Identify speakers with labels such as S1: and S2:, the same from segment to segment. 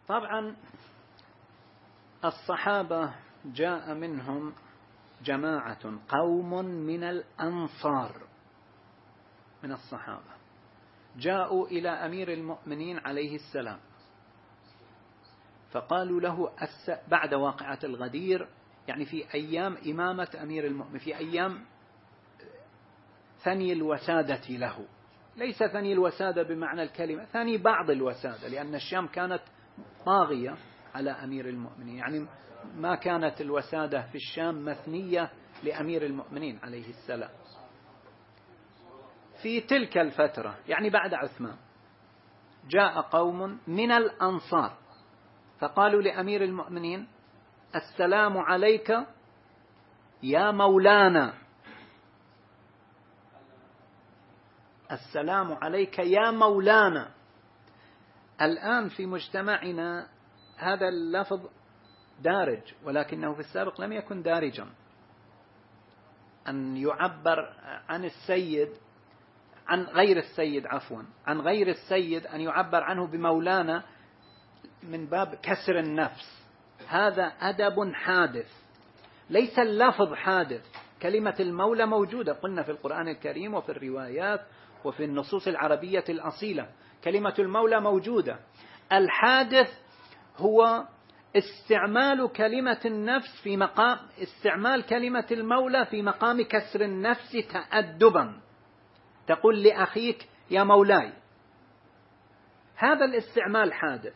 S1: طبعا الصحابة جاء منهم جماعة، قوم من الأنصار من الصحابة، جاءوا إلى أمير المؤمنين عليه السلام فقالوا له بعد واقعة الغدير، يعني في أيام إمامة أمير المؤمنين، في أيام ثني الوسادة له، ليس ثني الوسادة بمعنى الكلمة، ثني بعض الوسادة، لأن الشام كانت طاغية على أمير المؤمنين، يعني ما كانت الوسادة في الشام مثنية لأمير المؤمنين عليه السلام. في تلك الفترة يعني بعد عثمان جاء قوم من الأنصار فقالوا لأمير المؤمنين: السلام عليك يا مولانا، السلام عليك يا مولانا. الآن في مجتمعنا هذا اللفظ دارج، ولكنه في السابق لم يكن دارجا، أن يعبر عن السيد، عن غير السيد عفوا، عن غير السيد أن يعبر عنه بمولانا من باب كسر النفس. هذا أدب حادث، ليس اللفظ حادث. كلمة المولى موجودة، قلنا في القرآن الكريم وفي الروايات وفي النصوص العربية الأصيلة كلمة المولى موجودة. الحادث هو استعمال كلمة النفس في مقام استعمال كلمة المولى في مقام كسر النفس تأدبا، تقول لأخيك يا مولاي، هذا الاستعمال حادث.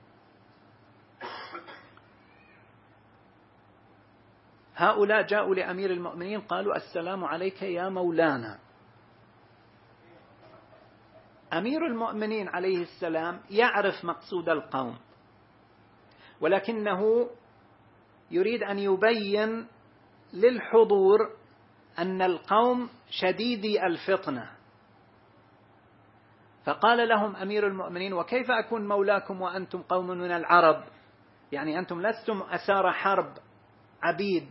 S1: هؤلاء جاءوا لأمير المؤمنين قالوا: السلام عليك يا مولانا. أمير المؤمنين عليه السلام يعرف مقصود القوم، ولكنه يريد أن يبين للحضور أن القوم شديدي الفطنة، فقال لهم أمير المؤمنين: وكيف أكون مولاكم وأنتم قوم من العرب؟ يعني أنتم لستم أسار حرب عبيد،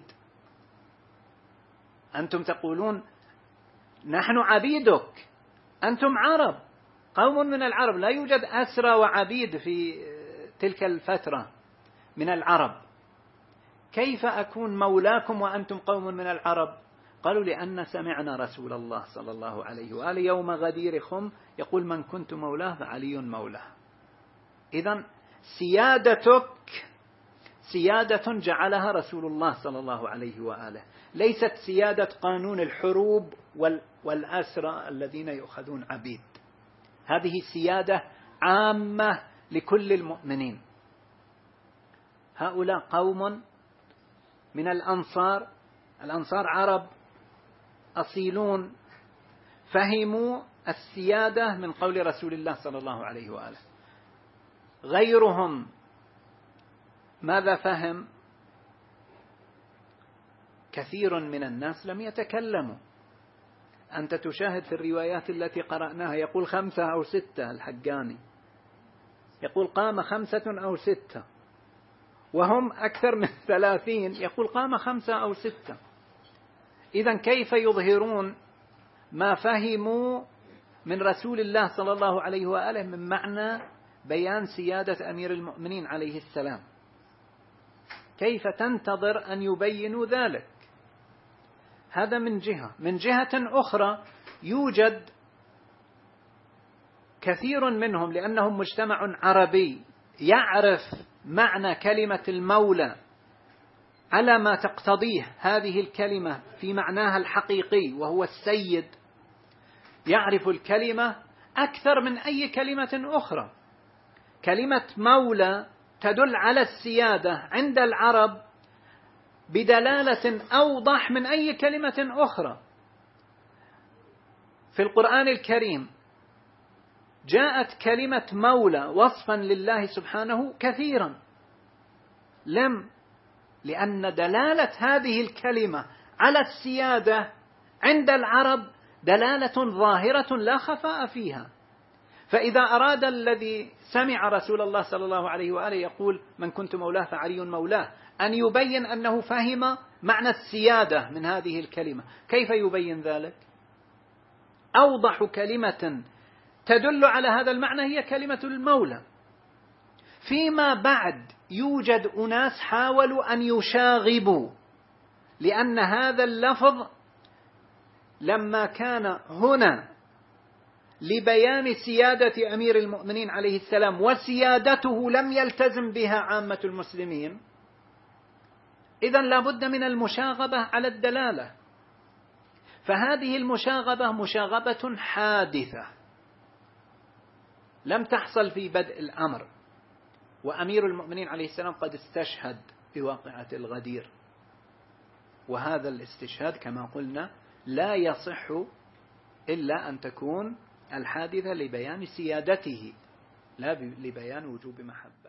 S1: أنتم تقولون نحن عبيدك، أنتم عرب، قوم من العرب، لا يوجد أسرى وعبيد في تلك الفترة من العرب، كيف أكون مولاكم وأنتم قوم من العرب؟ قالوا: لأن سمعنا رسول الله صلى الله عليه وآله يوم غدير خم يقول: من كنت مولاه فعلي مولاه. إذن سيادتك سيادة جعلها رسول الله صلى الله عليه وآله، ليست سيادة قانون الحروب والأسرى الذين يؤخذون عبيد. هذه سيادة عامة لكل المؤمنين. هؤلاء قوم من الأنصار، الأنصار عرب أصيلون، فهموا السيادة من قول رسول الله صلى الله عليه وآله. غيرهم ماذا فهم؟ كثير من الناس لم يتكلموا. أنت تشاهد في الروايات التي قرأناها يقول 5 أو 6، الحقاني يقول قام 5 أو 6، وهم أكثر من 30 يقول قام 5 أو 6. إذن كيف يظهرون ما فهموا من رسول الله صلى الله عليه وآله من معنى بيان سيادة أمير المؤمنين عليه السلام؟ كيف تنتظر أن يبينوا ذلك؟ هذا من جهة. من جهة أخرى يوجد كثير منهم، لأنهم مجتمع عربي يعرف معنى كلمة المولى على ما تقتضيه هذه الكلمة في معناها الحقيقي وهو السيد، يعرف الكلمة أكثر من أي كلمة أخرى. كلمة مولى تدل على السيادة عند العرب بدلالة أوضح من أي كلمة أخرى. في القرآن الكريم جاءت كلمة مولى وصفا لله سبحانه كثيرا، لأن دلالة هذه الكلمة على السيادة عند العرب دلالة ظاهرة لا خفاء فيها. فإذا أراد الذي سمع رسول الله صلى الله عليه وآله يقول من كنت مولاه فعلي مولاه أن يبين أنه فهم معنى السيادة من هذه الكلمة، كيف يبين ذلك؟ أوضح كلمة تدل على هذا المعنى هي كلمة المولى. فيما بعد يوجد أناس حاولوا أن يشاغبوا، لأن هذا اللفظ لما كان هنا لبيان سيادة أمير المؤمنين عليه السلام وسيادته لم يلتزم بها عامة المسلمين، إذن لا بد من المشاغبة على الدلالة. فهذه المشاغبة مشاغبة حادثة لم تحصل في بدء الأمر، وأمير المؤمنين عليه السلام قد استشهد بواقعة الغدير، وهذا الاستشهاد كما قلنا لا يصح إلا أن تكون الحادثة لبيان سيادته لا لبيان وجوب محبة.